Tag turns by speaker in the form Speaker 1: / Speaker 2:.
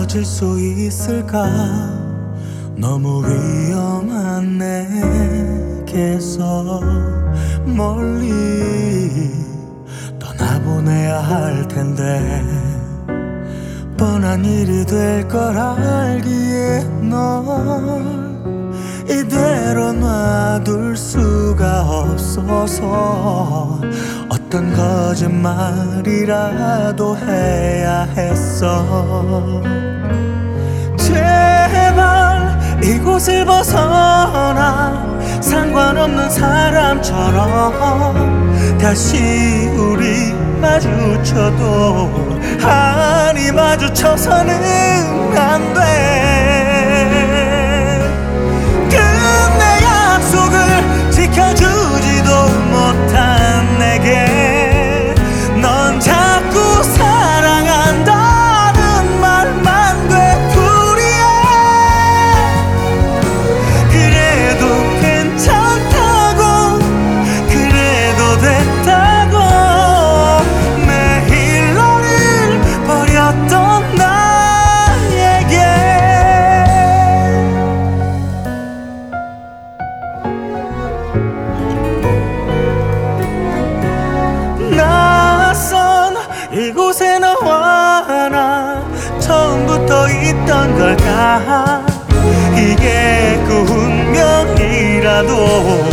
Speaker 1: 헤어질 수 있을까? 너무 위험한 내게서 멀리 떠나보내야 할 텐데, 뻔한 일이 될 걸 알기에 널 이대로 놔둘 수가 없어서 어떤 거짓말이라도 해야 했어. 제발 이곳을 벗어나 상관없는 사람처럼 다시 우리 마주쳐도, 아니 마주쳐서는 안 돼. 끝내 약속을 지켜주지도 못한 내게 넌 자꾸 사랑한다는 말만 되풀이해. 그래도 괜찮다고, 그래도 됐다고 매일 너를 버렸던 나에게. 낯선 이곳에 너와 나 처음부터 있던 걸까? 이게 그 운명이라도